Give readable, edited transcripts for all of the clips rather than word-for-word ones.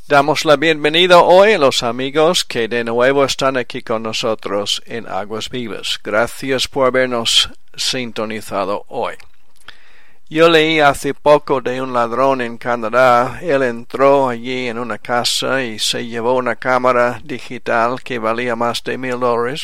Damos la bienvenida hoy a los amigos que de nuevo están aquí con nosotros en Aguas Vivas. Gracias por habernos sintonizado hoy. Yo leí hace poco de un ladrón en Canadá. Él entró allí en una casa y se llevó una cámara digital que valía más de $1,000.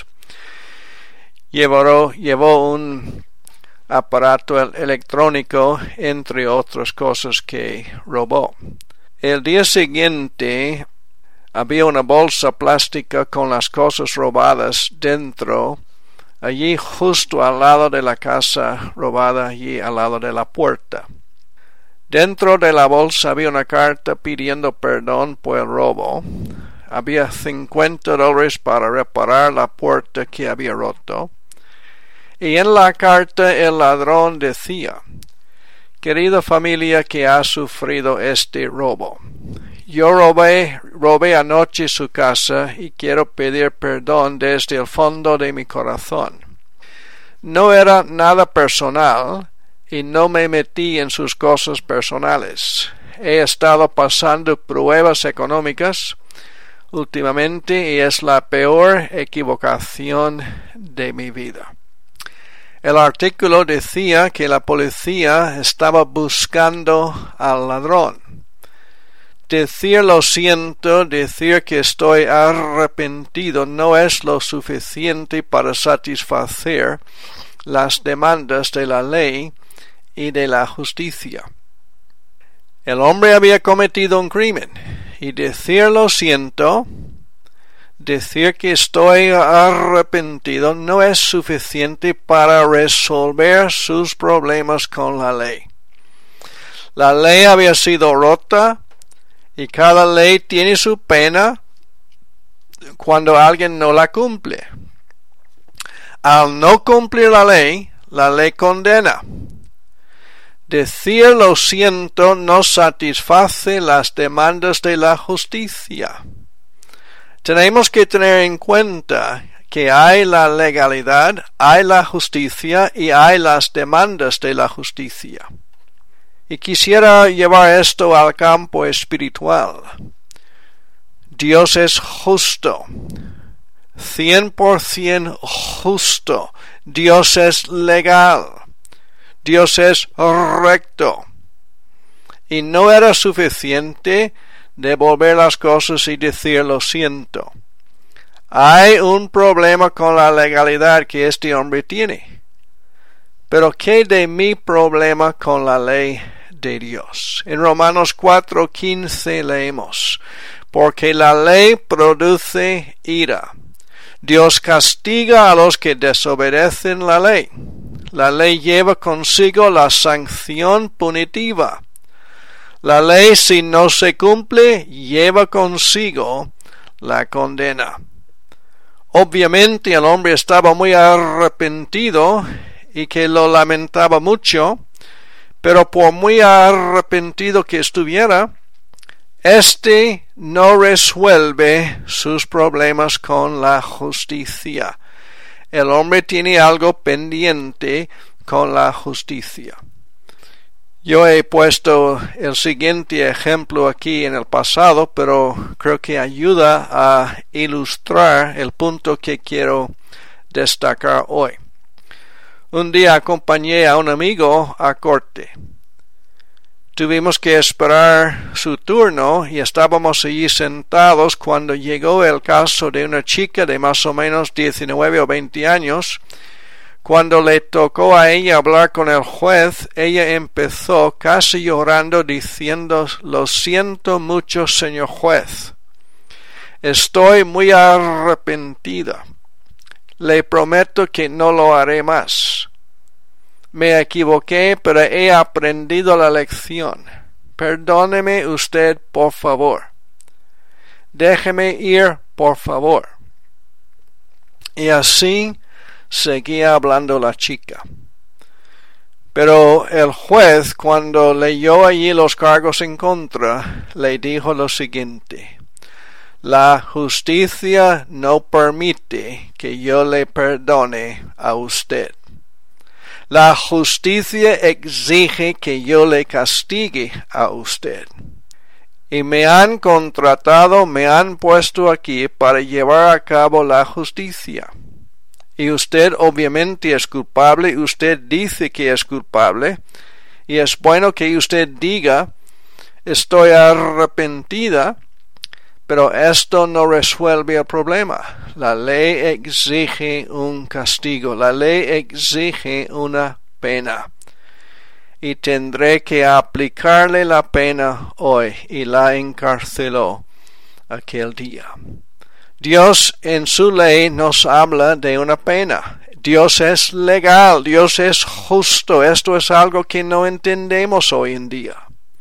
Llevó un aparato electrónico, entre otras cosas que robó. El día siguiente había una bolsa plástica con las cosas robadas dentro, allí justo al lado de la casa robada, allí al lado de la puerta. Dentro de la bolsa había una carta pidiendo perdón por el robo. Había $50 para reparar la puerta que había roto. Y en la carta el ladrón decía: querida familia que ha sufrido este robo, yo robé anoche su casa y quiero pedir perdón desde el fondo de mi corazón. No era nada personal y no me metí en sus cosas personales. He estado pasando pruebas económicas últimamente y es la peor equivocación de mi vida. El artículo decía que la policía estaba buscando al ladrón. Decir lo siento, decir que estoy arrepentido no es lo suficiente para satisfacer las demandas de la ley y de la justicia. El hombre había cometido un crimen y decir lo siento, decir que estoy arrepentido no es suficiente para resolver sus problemas con la ley. La ley había sido rota y cada ley tiene su pena cuando alguien no la cumple. Al no cumplir la ley condena. Decir lo siento no satisface las demandas de la justicia. Tenemos que tener en cuenta que hay la legalidad, hay la justicia y hay las demandas de la justicia. Y quisiera llevar esto al campo espiritual. Dios es justo, 100% justo. Dios es legal. Dios es recto. Y no era suficiente devolver las cosas y decir lo siento. Hay un problema con la legalidad que este hombre tiene. Pero ¿qué de mi problema con la ley de Dios? En Romanos 4:15 leemos: porque la ley produce ira. Dios castiga a los que desobedecen la ley. La ley lleva consigo la sanción punitiva. La ley, si no se cumple, lleva consigo la condena. Obviamente el hombre estaba muy arrepentido y que lo lamentaba mucho, pero por muy arrepentido que estuviera, este no resuelve sus problemas con la justicia. El hombre tiene algo pendiente con la justicia. Yo he puesto el siguiente ejemplo aquí en el pasado, pero creo que ayuda a ilustrar el punto que quiero destacar hoy. Un día acompañé a un amigo a corte. Tuvimos que esperar su turno y estábamos allí sentados cuando llegó el caso de una chica de más o menos 19 o 20 años. Cuando le tocó a ella hablar con el juez, ella empezó casi llorando diciendo: lo siento mucho, señor juez. Estoy muy arrepentida. Le prometo que no lo haré más. Me equivoqué, pero he aprendido la lección. Perdóneme usted, por favor. Déjeme ir, por favor. Y así seguía hablando la chica. Pero el juez, cuando leyó allí los cargos en contra, le dijo lo siguiente: la justicia no permite que yo le perdone a usted. La justicia exige que yo le castigue a usted. y me han contratado, me han puesto aquí para llevar a cabo la justicia. Y usted obviamente es culpable, usted dice que es culpable, y es bueno que usted diga, estoy arrepentida, pero esto no resuelve el problema. La ley exige un castigo, la ley exige una pena. Y tendré que aplicarle la pena hoy, y la encarceló aquel día. Dios en su ley nos habla de una pena. Dios es legal, Dios es justo. Esto es algo que no entendemos hoy en día.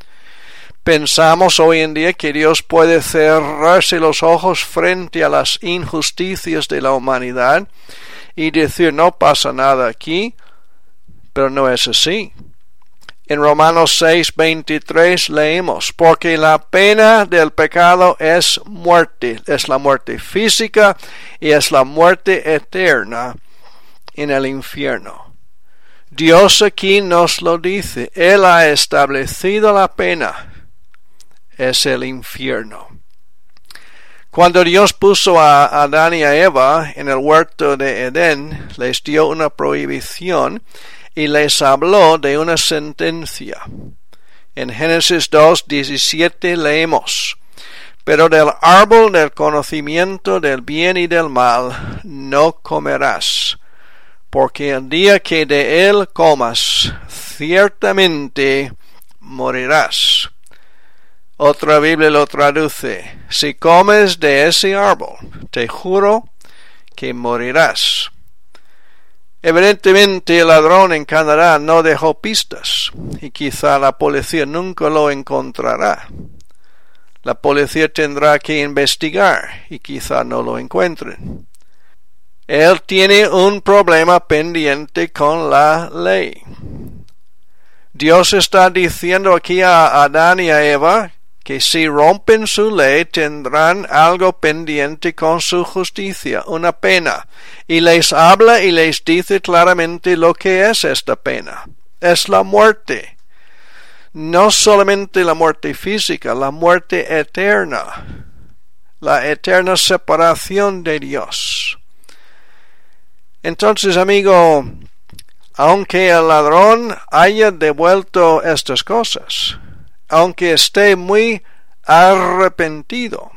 Pensamos hoy en día que Dios puede cerrarse los ojos frente a las injusticias de la humanidad y decir no pasa nada aquí, pero no es así. En Romanos 6:23 leemos, porque la pena del pecado es muerte, es la muerte física y es la muerte eterna en el infierno. Dios aquí nos lo dice, Él ha establecido la pena, es el infierno. Cuando Dios puso a Adán y a Eva en el huerto de Edén, les dio una prohibición y les habló de una sentencia. En Génesis 2:17 leemos, pero del árbol del conocimiento del bien y del mal no comerás, porque el día que de él comas, ciertamente morirás. Otra Biblia lo traduce, si comes de ese árbol, te juro que morirás. Evidentemente el ladrón en Canadá no dejó pistas y quizá la policía nunca lo encontrará. La policía tendrá que investigar y quizá no lo encuentren. Él tiene un problema pendiente con la ley. Dios está diciendo aquí a Adán y a Eva que si rompen su ley tendrán algo pendiente con su justicia, una pena, y les habla y les dice claramente lo que es esta pena. Es la muerte. No solamente la muerte física, la muerte eterna, la eterna separación de Dios. Entonces, amigo, aunque el ladrón haya devuelto estas cosas, aunque esté muy arrepentido,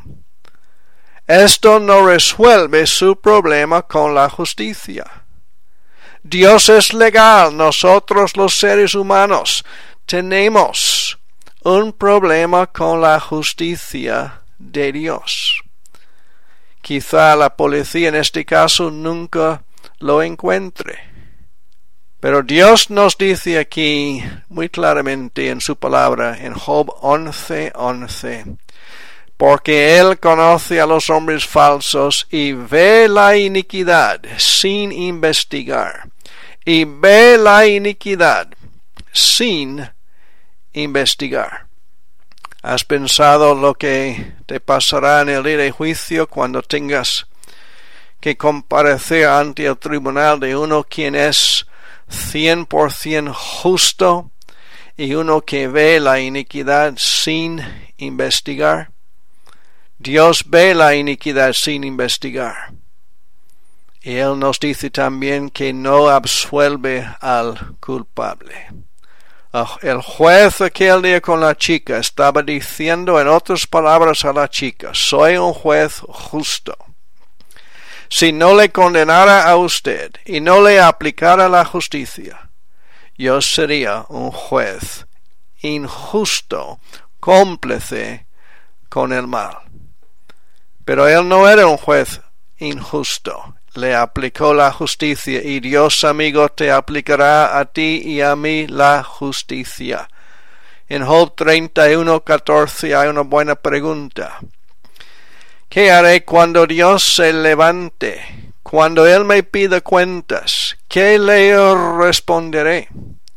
esto no resuelve su problema con la justicia. Dios es legal, nosotros los seres humanos tenemos un problema con la justicia de Dios. Quizá la policía en este caso nunca lo encuentre. Pero Dios nos dice aquí muy claramente en su palabra, en Job 11:11, porque Él conoce a los hombres falsos y ve la iniquidad sin investigar, y ve la iniquidad sin investigar. ¿Has pensado lo que te pasará en el día de juicio cuando tengas que comparecer ante el tribunal de uno quien es 100% justo y uno que ve la iniquidad sin investigar? Dios ve la iniquidad sin investigar. Y Él nos dice también que no absuelve al culpable. El juez aquel día con la chica estaba diciendo en otras palabras a la chica, soy un juez justo. Si no le condenara a usted y no le aplicara la justicia, yo sería un juez injusto, cómplice con el mal. Pero él no era un juez injusto, le aplicó la justicia y Dios, amigo, te aplicará a ti y a mí la justicia. En Job 31:14 hay una buena pregunta. ¿Qué haré cuando Dios se levante? Cuando Él me pida cuentas, ¿qué le responderé?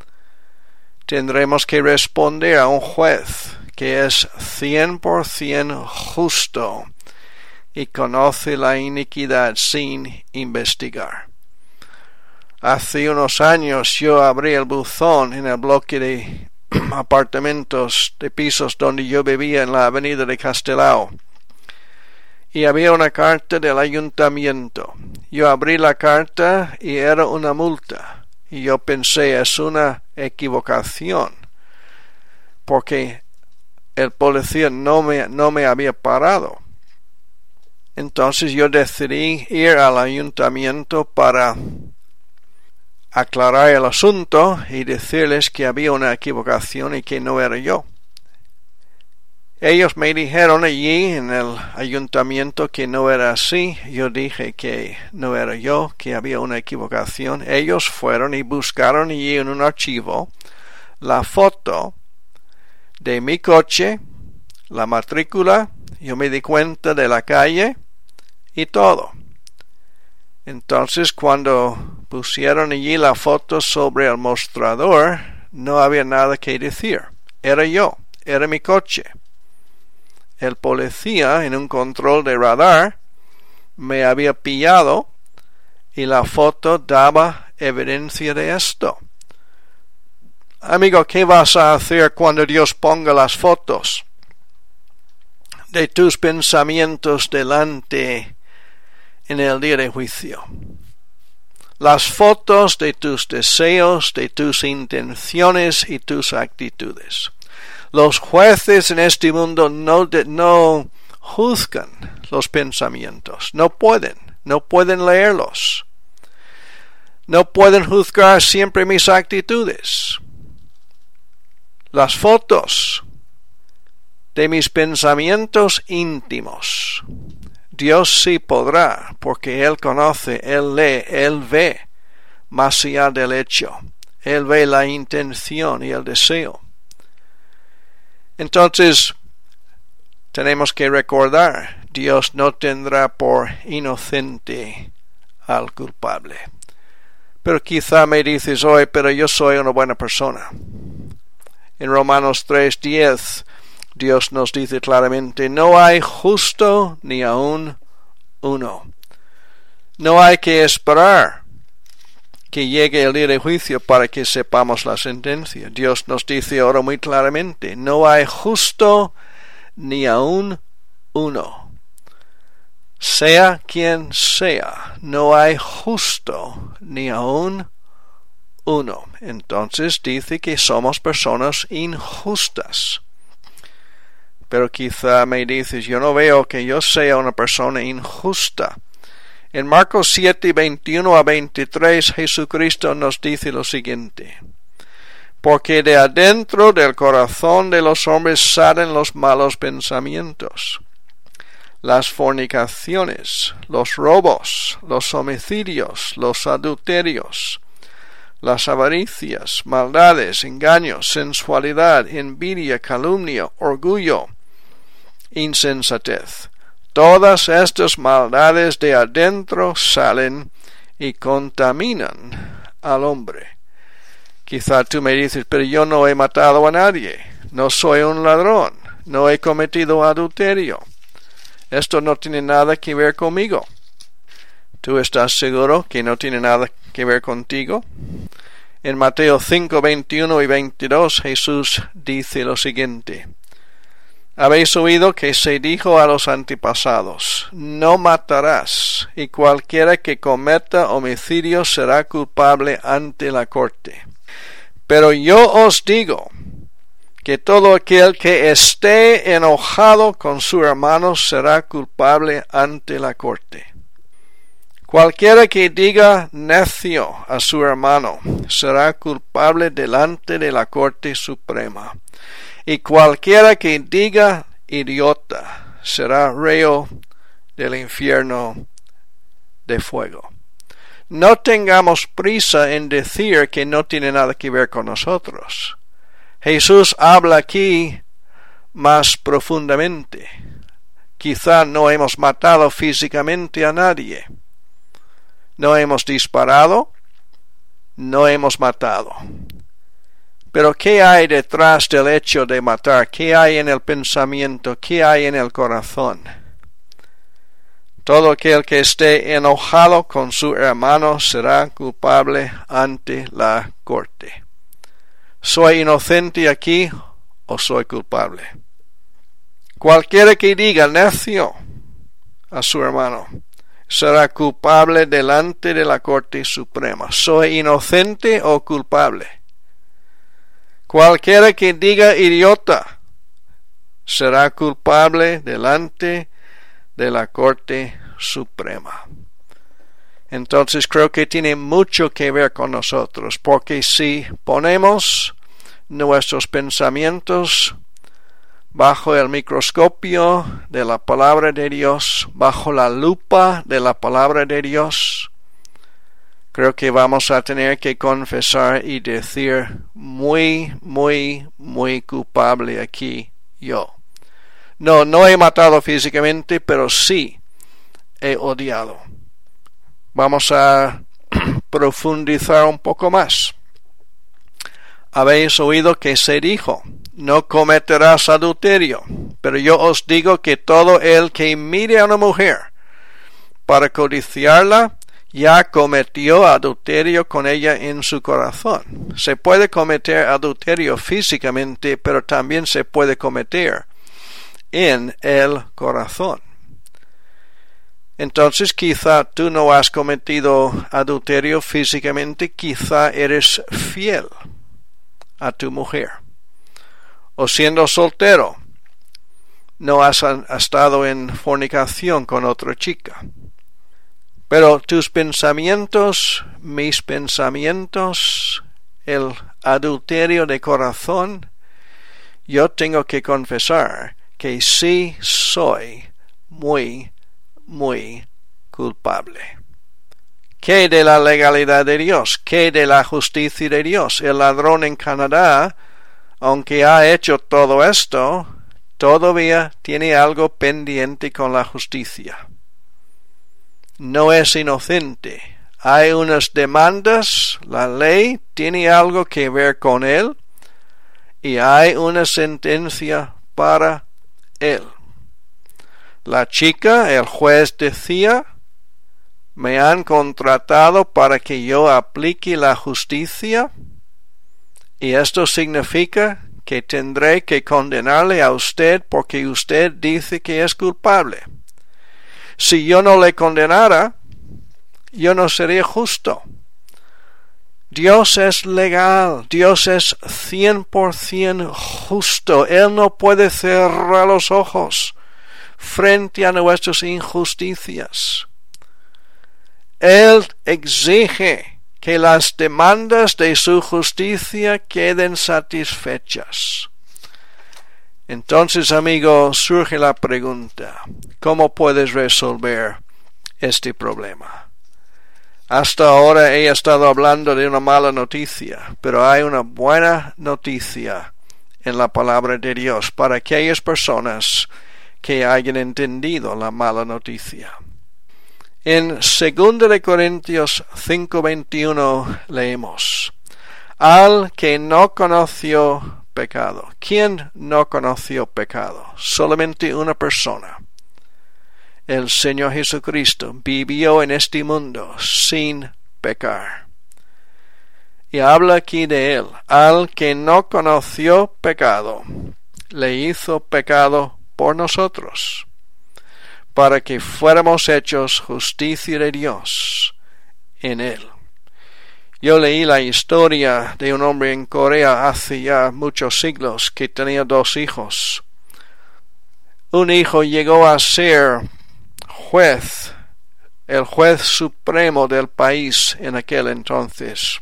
Tendremos que responder a un juez que es 100% justo y conoce la iniquidad sin investigar. Hace unos años yo abrí el buzón en el bloque de apartamentos de pisos donde yo vivía en la avenida de Castelao. Y había una carta del ayuntamiento. Yo abrí la carta y era una multa. Y yo pensé, es una equivocación, porque el policía no me había parado. Entonces yo decidí ir al ayuntamiento para aclarar el asunto y decirles que había una equivocación y que no era yo. Ellos me dijeron allí en el ayuntamiento que no era así. Yo dije que no era yo, que había una equivocación. Ellos fueron y buscaron allí en un archivo la foto de mi coche, la matrícula. Yo me di cuenta de la calle y todo. Entonces, cuando pusieron allí la foto sobre el mostrador, no había nada que decir. Era yo, era mi coche. El policía, en un control de radar, me había pillado y la foto daba evidencia de esto. Amigo, ¿qué vas a hacer cuando Dios ponga las fotos de tus pensamientos delante en el día de juicio? Las fotos de tus deseos, de tus intenciones y tus actitudes. Los jueces en este mundo no juzgan los pensamientos. No pueden leerlos. No pueden juzgar siempre mis actitudes. Las fotos de mis pensamientos íntimos. Dios sí podrá, porque Él conoce, Él lee, Él ve más allá del hecho. Él ve la intención y el deseo. Entonces, tenemos que recordar, Dios no tendrá por inocente al culpable. Pero quizá me dices hoy, pero yo soy una buena persona. En Romanos 3:10, Dios nos dice claramente, no hay justo ni aun uno. No hay que esperar que llegue el día de juicio para que sepamos la sentencia. Dios nos dice ahora muy claramente, no hay justo ni aun uno. Sea quien sea, no hay justo ni aun uno. Entonces dice que somos personas injustas. Pero quizá me dices, yo no veo que yo sea una persona injusta. En Marcos 7, 21 a 23, Jesucristo nos dice lo siguiente. Porque de adentro del corazón de los hombres salen los malos pensamientos, las fornicaciones, los robos, los homicidios, los adulterios, las avaricias, maldades, engaños, sensualidad, envidia, calumnia, orgullo, insensatez. Todas estas maldades de adentro salen y contaminan al hombre. Quizá tú me dices, pero yo no he matado a nadie, no soy un ladrón, no he cometido adulterio. Esto no tiene nada que ver conmigo. ¿Tú estás seguro que no tiene nada que ver contigo? En Mateo 5, 21 y 22 Jesús dice lo siguiente. Habéis oído que se dijo a los antepasados, no matarás, y cualquiera que cometa homicidio será culpable ante la corte. Pero yo os digo que todo aquel que esté enojado con su hermano será culpable ante la corte. Cualquiera que diga necio a su hermano será culpable delante de la Corte Suprema. Y cualquiera que diga idiota será reo del infierno de fuego. No tengamos prisa en decir que no tiene nada que ver con nosotros. Jesús habla aquí más profundamente. Quizá no hemos matado físicamente a nadie. No hemos disparado, no hemos matado. Pero ¿qué hay detrás del hecho de matar? ¿Qué hay en el pensamiento? ¿Qué hay en el corazón? Todo aquel que esté enojado con su hermano será culpable ante la corte. ¿Soy inocente aquí o soy culpable? Cualquiera que diga necio a su hermano será culpable delante de la Corte Suprema. ¿Soy inocente o culpable? Cualquiera que diga idiota será culpable delante de la Corte Suprema. Entonces creo que tiene mucho que ver con nosotros, porque si ponemos nuestros pensamientos bajo el microscopio de la palabra de Dios, bajo la lupa de la palabra de Dios, creo que vamos a tener que confesar y decir muy culpable aquí yo. No he matado físicamente, pero sí he odiado. Vamos a profundizar un poco más. Habéis oído que se dijo: no cometerás adulterio. Pero yo os digo que todo el que mire a una mujer para codiciarla, ya cometió adulterio con ella en su corazón. Se puede cometer adulterio físicamente, pero también se puede cometer en el corazón. Entonces quizá tú no has cometido adulterio físicamente, quizá eres fiel a tu mujer. O siendo soltero, no has estado en fornicación con otra chica. Pero tus pensamientos, mis pensamientos, el adulterio de corazón, yo tengo que confesar que sí soy muy culpable. ¿Qué de la legalidad de Dios? ¿Qué de la justicia de Dios? El ladrón en Canadá, aunque ha hecho todo esto, todavía tiene algo pendiente con la justicia. No es inocente. Hay unas demandas, la ley tiene algo que ver con él, y hay una sentencia para él. La chica, el juez decía: me han contratado para que yo aplique la justicia, y esto significa que tendré que condenarle a usted porque usted dice que es culpable. Si yo no le condenara, yo no sería justo. Dios es legal, Dios es 100% justo. Él no puede cerrar los ojos frente a nuestras injusticias. Él exige que las demandas de su justicia queden satisfechas. Entonces, amigo, surge la pregunta: ¿cómo puedes resolver este problema? Hasta ahora he estado hablando de una mala noticia, pero hay una buena noticia en la palabra de Dios para aquellas personas que hayan entendido la mala noticia. En 2 Corintios 5:21 leemos: al que no conoció pecado. ¿Quién no conoció pecado? Solamente una persona. El Señor Jesucristo vivió en este mundo sin pecar. Y habla aquí de Él. Al que no conoció pecado, le hizo pecado por nosotros, para que fuéramos hechos justicia de Dios en Él. Yo leí la historia de un hombre en Corea hace ya muchos siglos que tenía 2 hijos. Un hijo llegó a ser juez, el juez supremo del país en aquel entonces.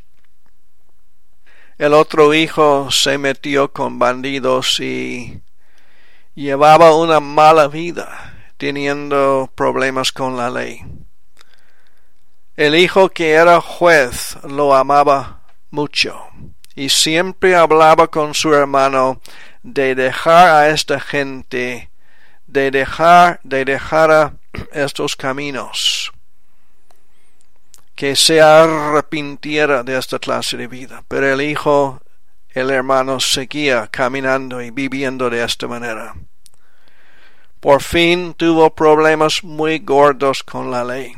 El otro hijo se metió con bandidos y llevaba una mala vida, teniendo problemas con la ley. El hijo que era juez lo amaba mucho y siempre hablaba con su hermano de dejar a esta gente, de dejar a estos caminos, que se arrepintiera de esta clase de vida. Pero el hermano seguía caminando y viviendo de esta manera. Por fin tuvo problemas muy gordos con la ley.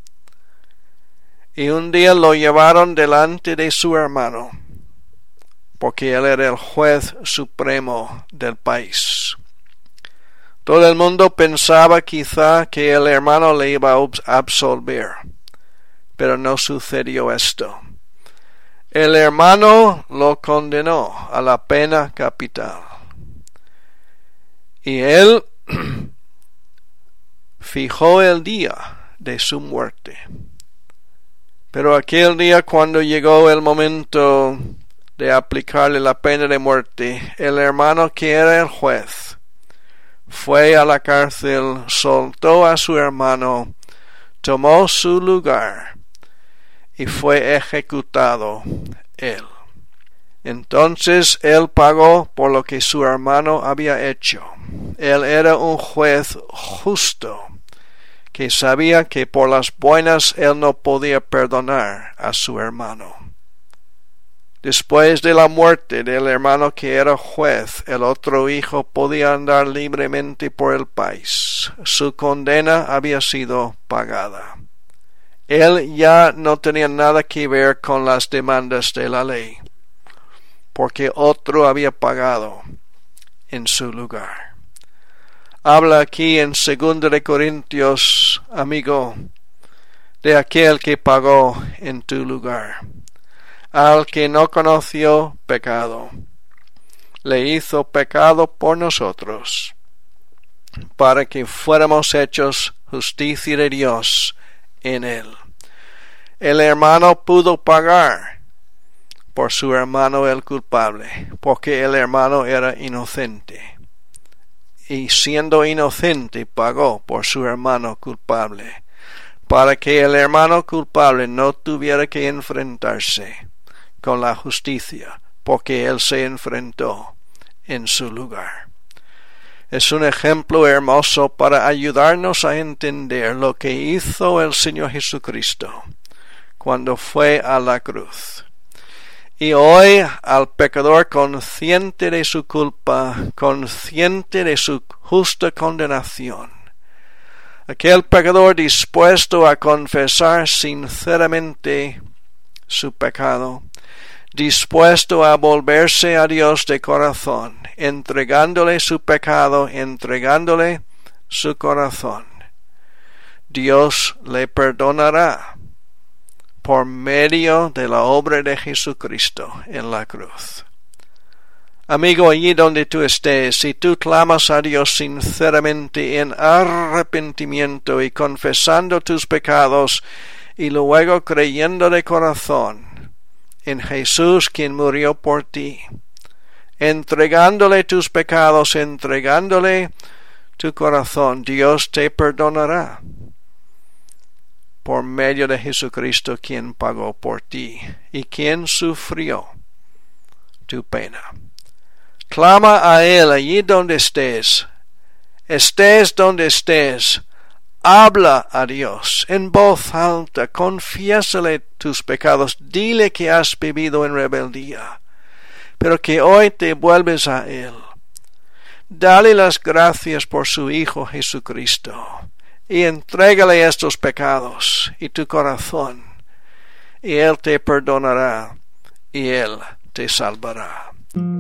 Y un día lo llevaron delante de su hermano porque él era el juez supremo del país. Todo el mundo pensaba quizá que el hermano le iba a absolver, pero no sucedió esto. El hermano lo condenó a la pena capital. Y él fijó el día de su muerte. Pero aquel día, cuando llegó el momento de aplicarle la pena de muerte, el hermano que era el juez fue a la cárcel, soltó a su hermano, tomó su lugar y fue ejecutado él. Entonces él pagó por lo que su hermano había hecho. Él era un juez justo, que sabía que por las buenas él no podía perdonar a su hermano. Después de la muerte del hermano que era juez, el otro hijo podía andar libremente por el país. Su condena había sido pagada. Él ya no tenía nada que ver con las demandas de la ley, porque otro había pagado en su lugar. Habla aquí en 2 de Corintios, amigo, de aquel que pagó en tu lugar, al que no conoció pecado, le hizo pecado por nosotros, para que fuéramos hechos justicia de Dios en él. El hermano pudo pagar por su hermano el culpable, porque el hermano era inocente. Y siendo inocente pagó por su hermano culpable, para que el hermano culpable no tuviera que enfrentarse con la justicia, porque él se enfrentó en su lugar. Es un ejemplo hermoso para ayudarnos a entender lo que hizo el Señor Jesucristo cuando fue a la cruz. Y hoy al pecador consciente de su culpa, consciente de su justa condenación, aquel pecador dispuesto a confesar sinceramente su pecado, dispuesto a volverse a Dios de corazón, entregándole su pecado, entregándole su corazón, Dios le perdonará por medio de la obra de Jesucristo en la cruz. Amigo, allí donde tú estés, si tú clamas a Dios sinceramente en arrepentimiento y confesando tus pecados y luego creyendo de corazón en Jesús quien murió por ti, entregándole tus pecados, entregándole tu corazón, Dios te perdonará por medio de Jesucristo quien pagó por ti y quien sufrió tu pena. Clama a Él allí donde estés donde estés, habla a Dios en voz alta, confiésale tus pecados, dile que has vivido en rebeldía, pero que hoy te vuelves a Él. Dale las gracias por su Hijo Jesucristo y entrégale estos pecados y tu corazón, y Él te perdonará y Él te salvará.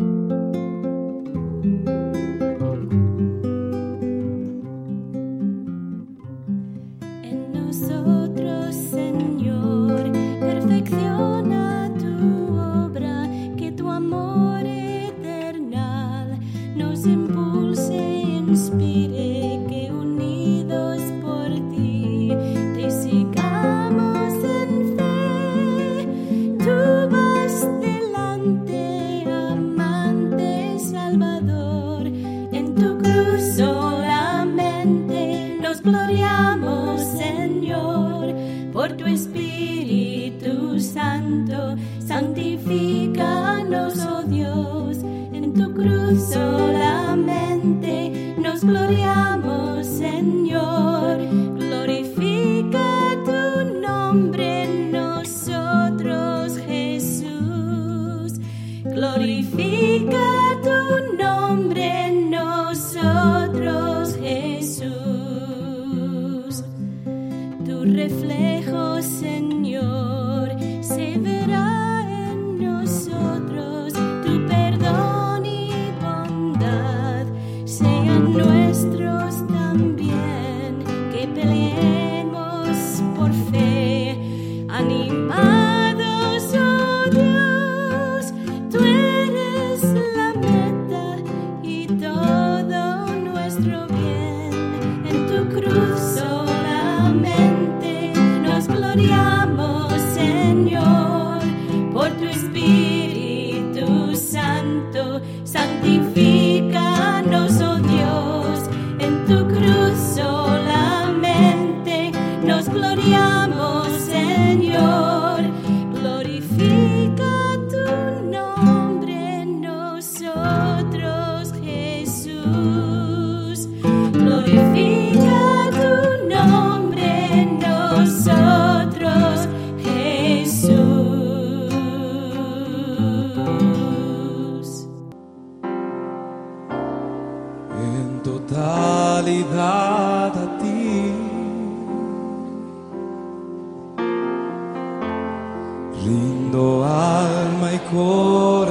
En nosotros, Señor, perfecciona tu obra, que tu amor eternal nos impulse e inspire, que unidos por ti te sigamos en fe. Tú vas delante, amante Salvador, en tu cruz solamente nos gloriamos, Señor, por tu Espíritu Santo, santifícanos, oh Dios, en tu cruz solamente nos gloriamos, Señor, glorifica tu nombre en nosotros, Jesús, glorifica tu nombre en nosotros, Jesús. Tu reflejo, Señor, se verá en nosotros, tu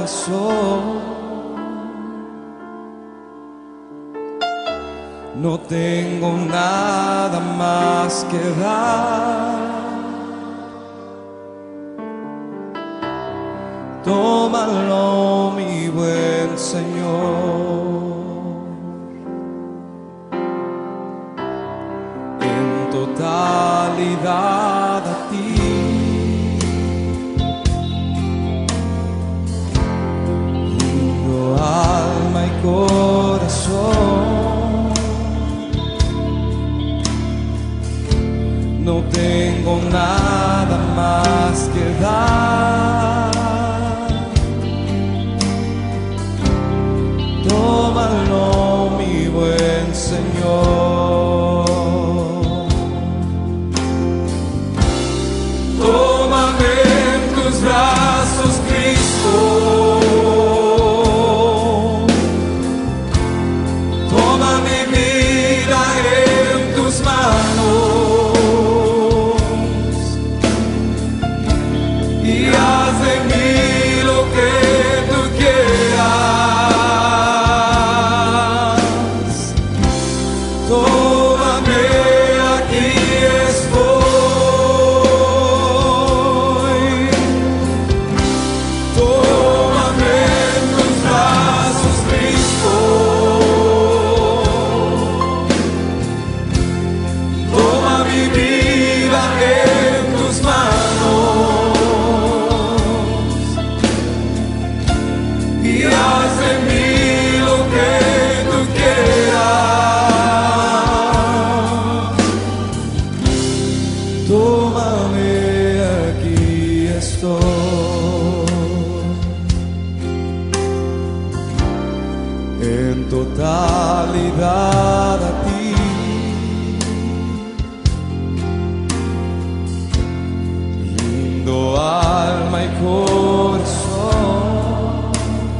corazón. No tengo nada más que dar. Tómalo, mi buen Señor, en totalidad a ti. Rindo alma y corazón. No tengo nada más que dar. Tómalo, mi buen Señor. Tómame en tus brazos, Cristo. Toma mi vida en tus manos y haz de mí lo que tú quieras. Tómame, aquí estoy. Tómame en tus brazos, Cristo. Toma mi vida en tus manos y haz de mí lo que tú quieras. Tómame, aquí estoy. En totalidad a ti. Rindo alma y corazón.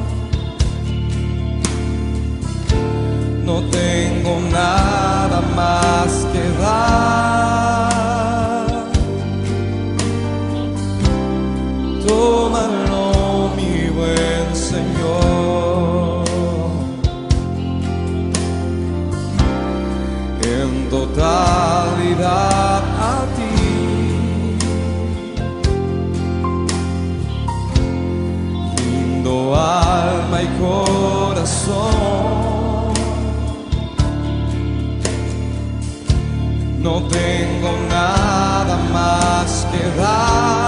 No tengo nada más que dar. Tómalo, mi buen Señor, en totalidad a ti. Rindo alma y corazón. No tengo nada más que dar.